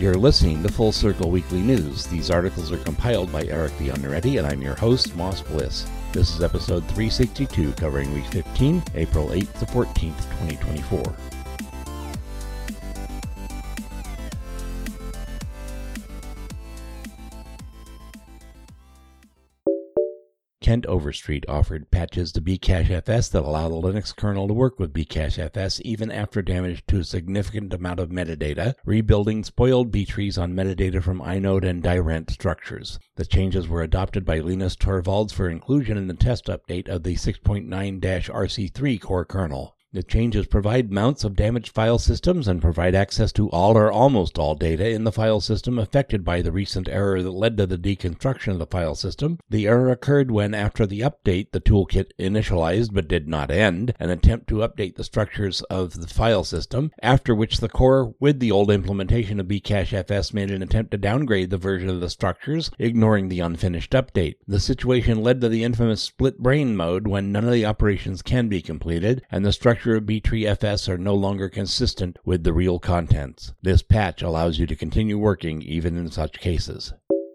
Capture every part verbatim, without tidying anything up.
You're listening to Full Circle Weekly News. These articles are compiled by Eric Bionaretti, and I'm your host, Moss Bliss. This is episode three sixty-two, covering week fifteen, April eighth to fourteenth, twenty twenty-four. Kent Overstreet offered patches to Bcachefs that allow the Linux kernel to work with Bcachefs even after damage to a significant amount of metadata, rebuilding spoiled B-trees on metadata from inode and dirent structures. The changes were adopted by Linus Torvalds for inclusion in the test update of the six point nine R C three core kernel. The changes provide mounts of damaged file systems and provide access to all or almost all data in the file system affected by the recent error that led to the deconstruction of the file system. The error occurred when, after the update, the toolkit initialized but did not end an attempt to update the structures of the file system, after which the core with the old implementation of Bcachefs made an attempt to downgrade the version of the structures, ignoring the unfinished update. The situation led to the infamous split brain mode when none of the operations can be completed, and the structure of B-tree-fs are no longer consistent with the real contents. This patch allows you to continue working even in such cases.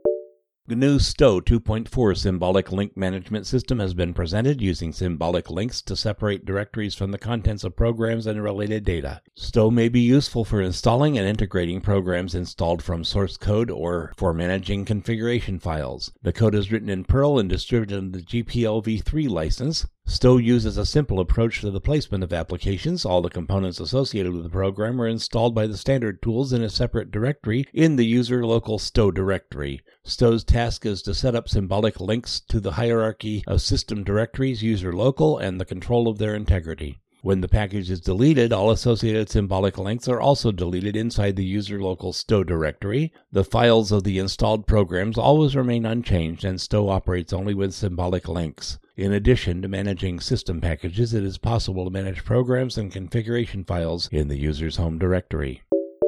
The new S T O two point four symbolic link management system has been presented using symbolic links to separate directories from the contents of programs and related data. S T O may be useful for installing and integrating programs installed from source code or for managing configuration files. The code is written in Perl and distributed under the G P L v three license. S T O uses a simple approach to the placement of applications. All the components associated with the program are installed by the standard tools in a separate directory in the user local S T O directory. S T O's task is to set up symbolic links to the hierarchy of system directories user local and the control of their integrity. When the package is deleted, all associated symbolic links are also deleted inside the user local S T O directory. The files of the installed programs always remain unchanged, and S T O operates only with symbolic links. In addition to managing system packages, it is possible to manage programs and configuration files in the user's home directory.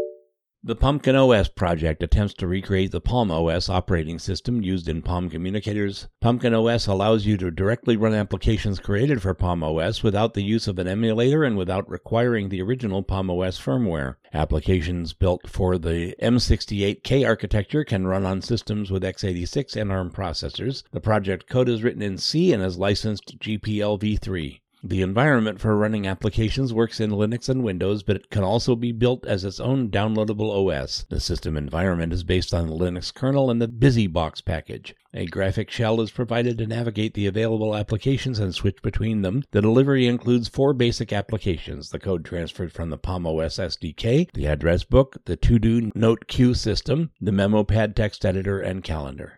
The Pumpkin O S project attempts to recreate the Palm O S operating system used in Palm communicators. Pumpkin O S allows you to directly run applications created for Palm O S without the use of an emulator and without requiring the original Palm O S firmware. Applications built for the M sixty-eight K architecture can run on systems with x eighty-six and ARM processors. The project code is written in C and is licensed G P L v three. The environment for running applications works in Linux and Windows, but it can also be built as its own downloadable O S. The system environment is based on the Linux kernel and the BusyBox package. A graphic shell is provided to navigate the available applications and switch between them. The delivery includes four basic applications: the code transferred from the Palm O S S D K, the address book, the to-do note queue system, the MemoPad text editor, and calendar.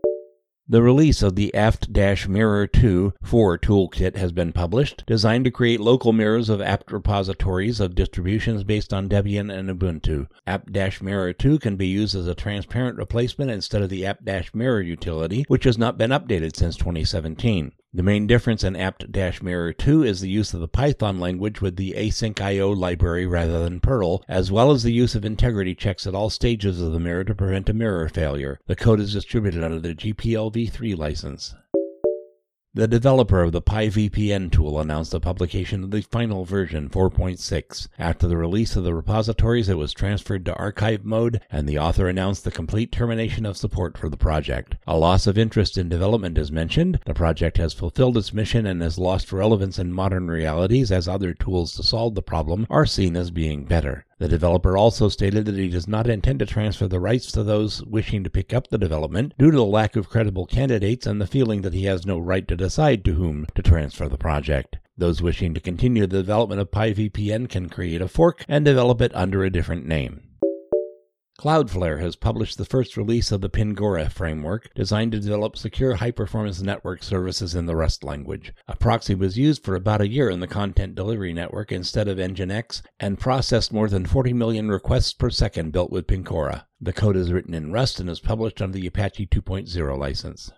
The release of the apt-mirror two point four toolkit has been published, designed to create local mirrors of apt repositories of distributions based on Debian and Ubuntu. apt-mirror two can be used as a transparent replacement instead of the apt-mirror utility, which has not been updated since twenty seventeen. The main difference in apt-mirror two is the use of the Python language with the async I O library rather than Perl, as well as the use of integrity checks at all stages of the mirror to prevent a mirror failure. The code is distributed under the G P L v three license. The developer of the PyVPN tool announced the publication of the final version, four point six. After the release of the repositories, it was transferred to archive mode, and the author announced the complete termination of support for the project. A loss of interest in development is mentioned. The project has fulfilled its mission and has lost relevance in modern realities, as other tools to solve the problem are seen as being better. The developer also stated that he does not intend to transfer the rights to those wishing to pick up the development due to the lack of credible candidates and the feeling that he has no right to decide to whom to transfer the project. Those wishing to continue the development of PyVPN can create a fork and develop it under a different name. Cloudflare has published the first release of the Pingora framework, designed to develop secure high-performance network services in the Rust language. A proxy was used for about a year in the Content Delivery Network instead of Nginx, and processed more than forty million requests per second built with Pingora. The code is written in Rust and is published under the Apache two point oh license.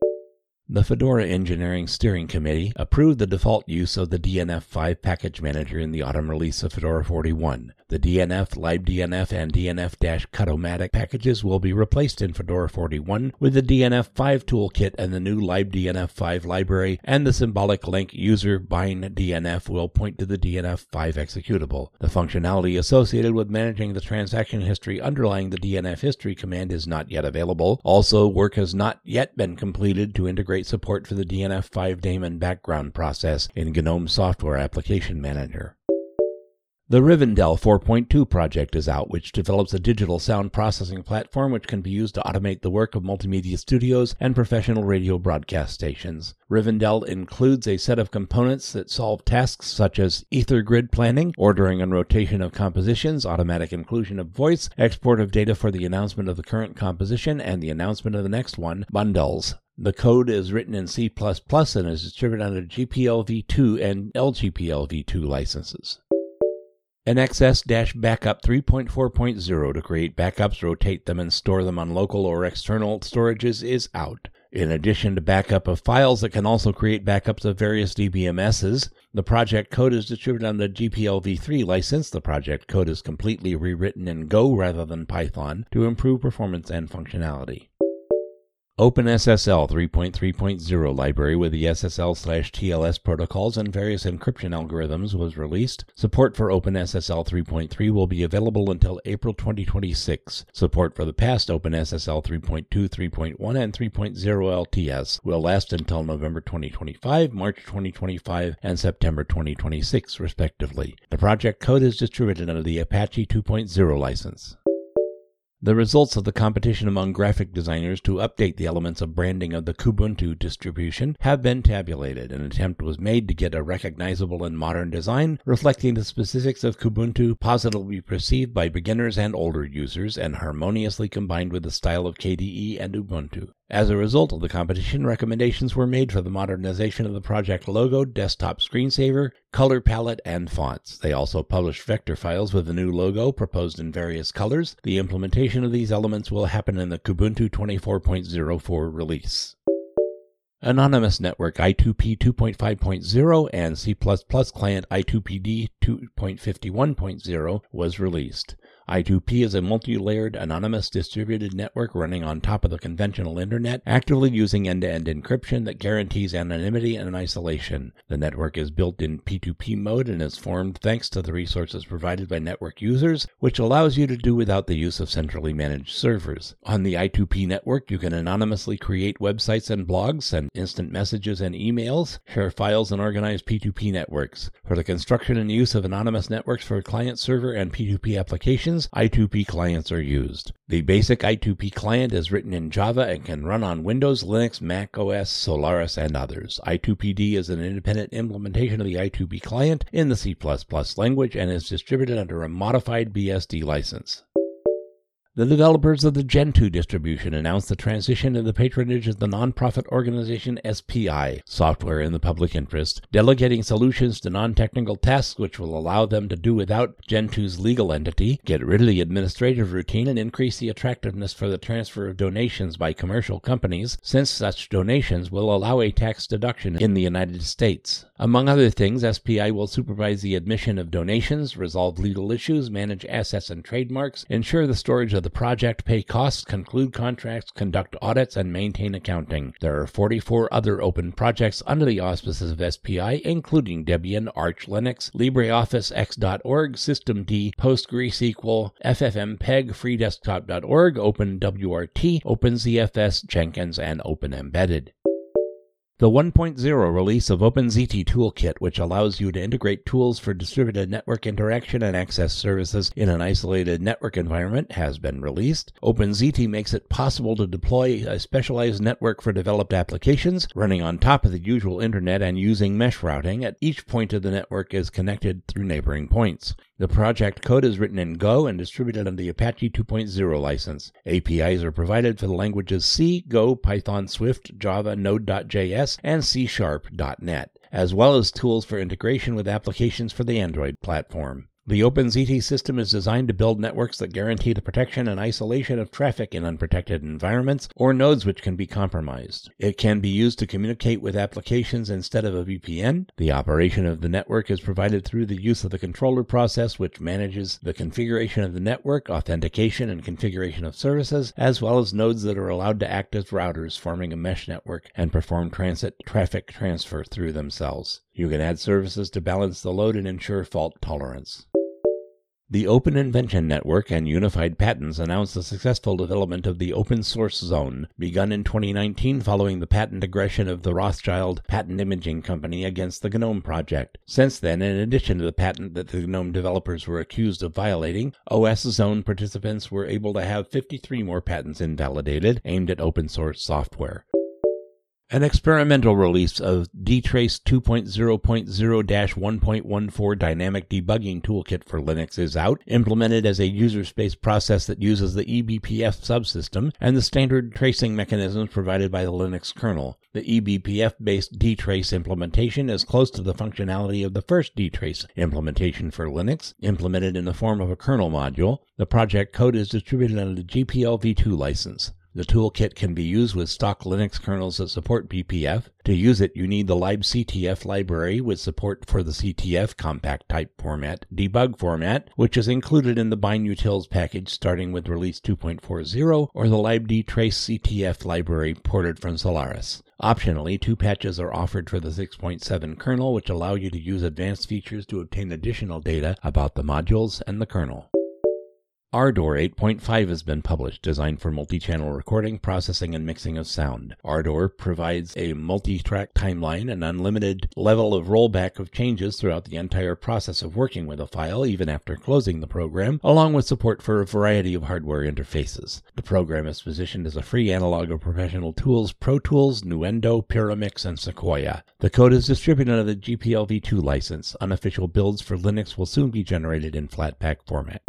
The Fedora Engineering Steering Committee approved the default use of the D N F five package manager in the autumn release of Fedora forty-one. The D N F, libdnf, and D N F-Cutomatic packages will be replaced in Fedora forty-one with the D N F five toolkit and the new libdnf five library, and the symbolic link user bind D N F will point to the D N F five executable. The functionality associated with managing the transaction history underlying the D N F history command is not yet available. Also, work has not yet been completed to integrate support for the D N F five daemon background process in GNOME Software Application Manager. The Rivendell four point two project is out, which develops a digital sound processing platform which can be used to automate the work of multimedia studios and professional radio broadcast stations. Rivendell includes a set of components that solve tasks such as ether grid planning, ordering and rotation of compositions, automatic inclusion of voice, export of data for the announcement of the current composition and the announcement of the next one, bundles. The code is written in C plus plus and is distributed under G P L v two and L G P L v two licenses. N X S Backup three point four point zero to create backups, rotate them, and store them on local or external storages is out. In addition to backup of files, it can also create backups of various D B M Ss. The project code is distributed on the G P L v three license. The project code is completely rewritten in Go rather than Python to improve performance and functionality. OpenSSL three point three point zero library with the S S L slash T L S protocols and various encryption algorithms was released. Support for OpenSSL three point three will be available until April twenty twenty-six. Support for the past OpenSSL three point two, three point one, and three point oh L T S will last until November twenty twenty-five, March twenty twenty-five, and September twenty twenty-six, respectively. The project code is distributed under the Apache two point oh license. The results of the competition among graphic designers to update the elements of branding of the Kubuntu distribution have been tabulated. An attempt was made to get a recognizable and modern design reflecting the specifics of Kubuntu, positively perceived by beginners and older users, and harmoniously combined with the style of K D E and Ubuntu. As a result of the competition, recommendations were made for the modernization of the project logo, desktop screensaver, color palette, and fonts. They also published vector files with the new logo, proposed in various colors. The implementation of these elements will happen in the Kubuntu twenty-four point oh four release. Anonymous Network I two P two point five point oh and C plus plus Client I two P D two point fifty-one point oh was released. I two P is a multi-layered, anonymous distributed network running on top of the conventional internet, actively using end-to-end encryption that guarantees anonymity and isolation. The network is built in P two P mode and is formed thanks to the resources provided by network users, which allows you to do without the use of centrally managed servers. On the I two P network, you can anonymously create websites and blogs, send instant messages and emails, share files, and organize P two P networks. For the construction and use of anonymous networks for client-server and P two P applications, I two P clients are used. The basic I two P client is written in Java and can run on Windows, Linux, Mac O S, Solaris, and others. I two P D is an independent implementation of the I two P client in the C plus plus language and is distributed under a modified B S D license. The developers of the Gentoo distribution announced the transition to the patronage of the nonprofit organization S P I, Software in the Public Interest, delegating solutions to non-technical tasks which will allow them to do without Gentoo's legal entity, get rid of the administrative routine, and increase the attractiveness for the transfer of donations by commercial companies, since such donations will allow a tax deduction in the United States. Among other things, S P I will supervise the admission of donations, resolve legal issues, manage assets and trademarks, ensure the storage of the project, pay costs, conclude contracts, conduct audits, and maintain accounting. There are forty-four other open projects under the auspices of S P I, including Debian, Arch Linux, LibreOffice X dot org, Systemd, PostgreSQL, F F M P E G, FreeDesktop dot org, OpenWRT, OpenZFS, Jenkins, and OpenEmbedded. The one point oh release of OpenZT Toolkit, which allows you to integrate tools for distributed network interaction and access services in an isolated network environment, has been released. OpenZT makes it possible to deploy a specialized network for developed applications, running on top of the usual internet and using mesh routing. At each point of the network is connected through neighboring points. The project code is written in Go and distributed under the Apache two point oh license. A P Is are provided for the languages C, Go, Python, Swift, Java, Node dot J S, and C sharp dot net, as well as tools for integration with applications for the Android platform. The OpenZT system is designed to build networks that guarantee the protection and isolation of traffic in unprotected environments or nodes which can be compromised. It can be used to communicate with applications instead of a V P N. The operation of the network is provided through the use of the controller process, which manages the configuration of the network, authentication, and configuration of services, as well as nodes that are allowed to act as routers, forming a mesh network and perform transit traffic transfer through themselves. You can add services to balance the load and ensure fault tolerance. The Open Invention Network and Unified Patents announced the successful development of the Open Source Zone, begun in twenty nineteen following the patent aggression of the Rothschild Patent Imaging Company against the GNOME project. Since then, in addition to the patent that the GNOME developers were accused of violating, O S Zone participants were able to have fifty-three more patents invalidated aimed at open source software. An experimental release of dtrace two point oh point oh dash one point one four Dynamic Debugging Toolkit for Linux is out, implemented as a user-space process that uses the E B P F subsystem and the standard tracing mechanisms provided by the Linux kernel. The E B P F-based dtrace implementation is close to the functionality of the first dtrace implementation for Linux, implemented in the form of a kernel module. The project code is distributed under the G P L v two license. The toolkit can be used with stock Linux kernels that support B P F. To use it, you need the libctf library with support for the C T F compact type format debug format, which is included in the binutils package starting with release two point forty, or the libdtrace C T F library ported from Solaris. Optionally, two patches are offered for the six point seven kernel, which allow you to use advanced features to obtain additional data about the modules and the kernel. Ardour eight point five has been published, designed for multi-channel recording, processing, and mixing of sound. Ardour provides a multi-track timeline and unlimited level of rollback of changes throughout the entire process of working with a file, even after closing the program, along with support for a variety of hardware interfaces. The program is positioned as a free analog of professional tools Pro Tools, Nuendo, Pyramix, and Sequoia. The code is distributed under the G P L v two license. Unofficial builds for Linux will soon be generated in Flatpak format.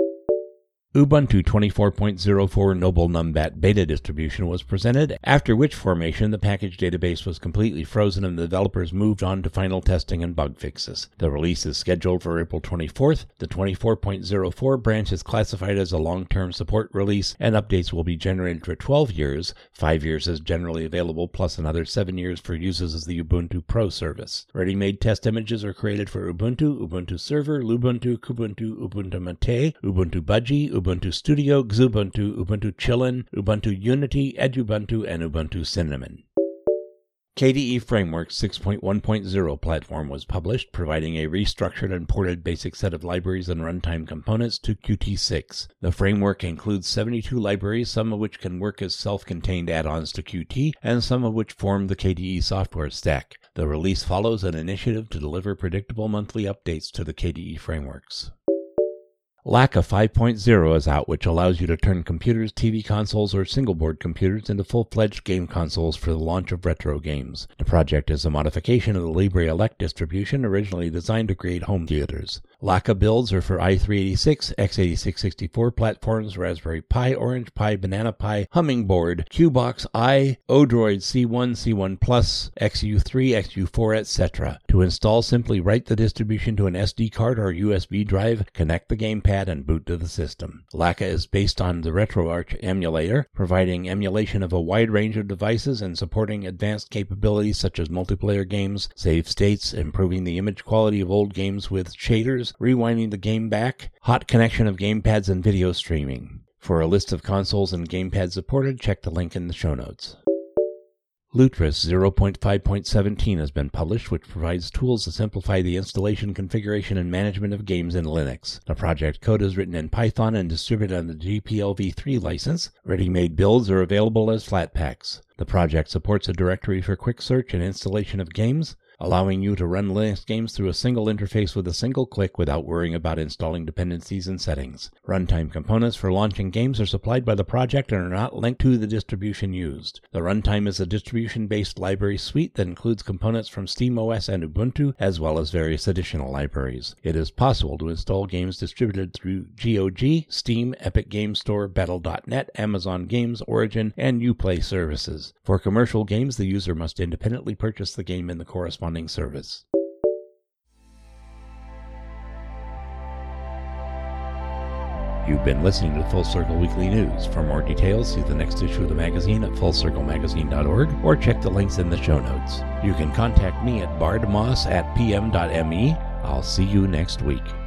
Ubuntu twenty-four point oh four Noble Numbat beta distribution was presented, after which formation the package database was completely frozen and the developers moved on to final testing and bug fixes. The release is scheduled for April twenty-fourth. The twenty-four point oh four branch is classified as a long-term support release, and updates will be generated for twelve years. Five years is generally available, plus another seven years for uses as the Ubuntu Pro service. Ready-made test images are created for Ubuntu, Ubuntu Server, Lubuntu, Kubuntu, Ubuntu Mate, Ubuntu Budgie, Ubuntu Studio, Xubuntu, Ubuntu Chillin, Ubuntu Unity, Edubuntu, and Ubuntu Cinnamon. K D E Framework six point one point oh platform was published, providing a restructured and ported basic set of libraries and runtime components to Qt six. The framework includes seventy-two libraries, some of which can work as self-contained add-ons to Qt, and some of which form the K D E software stack. The release follows an initiative to deliver predictable monthly updates to the K D E frameworks. Laka five point oh is out, which allows you to turn computers, T V consoles, or single-board computers into full-fledged game consoles for the launch of retro games. The project is a modification of the LibreElect distribution originally designed to create home theaters. Laka builds are for i three eighty-six, x eighty-six sixty-four platforms, Raspberry Pi, Orange Pi, Banana Pi, Hummingbird, Qbox i, Odroid C one, C one Plus, X U three, X U four, et cetera. To install, simply write the distribution to an S D card or U S B drive, connect the gamepad, and boot to the system. Laka is based on the RetroArch emulator, providing emulation of a wide range of devices and supporting advanced capabilities such as multiplayer games, save states, improving the image quality of old games with shaders, rewinding the game back, hot connection of gamepads, and video streaming. For a list of consoles and gamepads supported, check the link in the show notes. Lutris zero point five point seventeen has been published, which provides tools to simplify the installation, configuration, and management of games in Linux. The project code is written in Python and distributed on the G P L v three license. Ready-made builds are available as Flatpaks. The project supports a directory for quick search and installation of games, allowing you to run Linux games through a single interface with a single click without worrying about installing dependencies and settings. Runtime components for launching games are supplied by the project and are not linked to the distribution used. The runtime is a distribution-based library suite that includes components from SteamOS and Ubuntu, as well as various additional libraries. It is possible to install games distributed through G O G, Steam, Epic Games Store, Battle dot net, Amazon Games, Origin, and Uplay services. For commercial games, the user must independently purchase the game in the corresponding service. You've been listening to Full Circle Weekly News. For more details, see the next issue of the magazine at full circle magazine dot org or check the links in the show notes. You can contact me at bardmoss at p m dot m e. I'll see you next week.